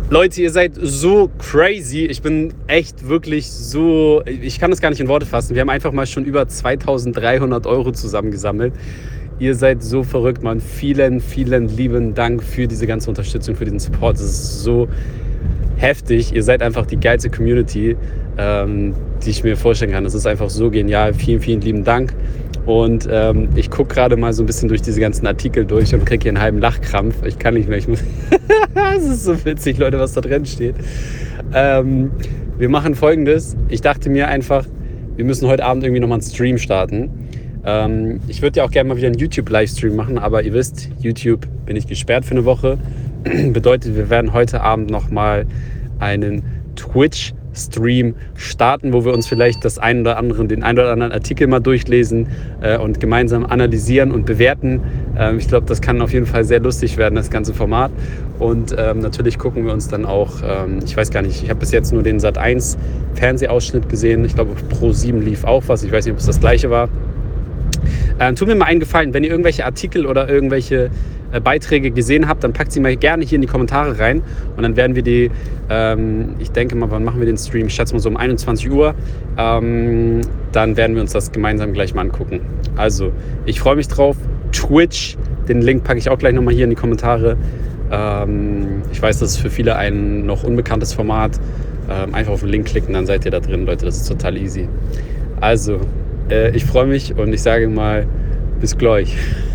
Leute, ihr seid so crazy. Ich bin echt wirklich so... Ich kann das gar nicht in Worte fassen. Wir haben einfach mal schon über 2.300 € zusammengesammelt. Ihr seid so verrückt, Mann. Vielen, vielen lieben Dank für diese ganze Unterstützung, für diesen Support. Das ist so heftig. Ihr seid einfach die geilste Community, die ich mir vorstellen kann. Das ist einfach so genial. Vielen, vielen lieben Dank. Und ich gucke gerade mal so ein bisschen durch diese ganzen Artikel durch und kriege hier einen halben Lachkrampf. Ich kann nicht mehr. Ich muss das ist so witzig, Leute, was da drin steht. Wir machen Folgendes. Ich dachte mir einfach, wir müssen heute Abend irgendwie nochmal einen Stream starten. Ich würde ja auch gerne mal wieder einen YouTube-Livestream machen, aber ihr wisst, YouTube bin ich gesperrt für eine Woche. Bedeutet, wir werden heute Abend nochmal einen Twitch-Stream starten, wo wir uns vielleicht den einen oder anderen Artikel mal durchlesen und gemeinsam analysieren und bewerten. Ich glaube, das kann auf jeden Fall sehr lustig werden, das ganze Format. Und natürlich gucken wir uns dann auch, ich weiß gar nicht, ich habe bis jetzt nur den Sat.1 Fernsehausschnitt gesehen. Ich glaube, auf Pro7 lief auch was. Ich weiß nicht, ob es das gleiche war. Tut mir mal einen Gefallen, wenn ihr irgendwelche Artikel oder irgendwelche Beiträge gesehen habt, dann packt sie mal gerne hier in die Kommentare rein und dann werden wir die, ich denke mal, wann machen wir den Stream? Ich schätze mal so um 21 Uhr. Dann werden wir uns das gemeinsam gleich mal angucken. Also, ich freue mich drauf. Twitch, den Link packe ich auch gleich nochmal hier in die Kommentare. Ich weiß, das ist für viele ein noch unbekanntes Format. Einfach auf den Link klicken, dann seid ihr da drin, Leute. Das ist total easy. Also, ich freue mich und ich sage mal, bis gleich.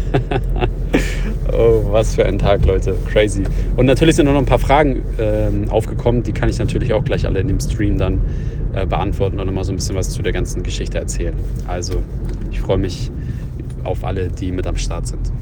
Oh, was für ein Tag, Leute. Crazy. Und natürlich sind noch ein paar Fragen aufgekommen. Die kann ich natürlich auch gleich alle in dem Stream dann beantworten und nochmal so ein bisschen was zu der ganzen Geschichte erzählen. Also, ich freue mich auf alle, die mit am Start sind.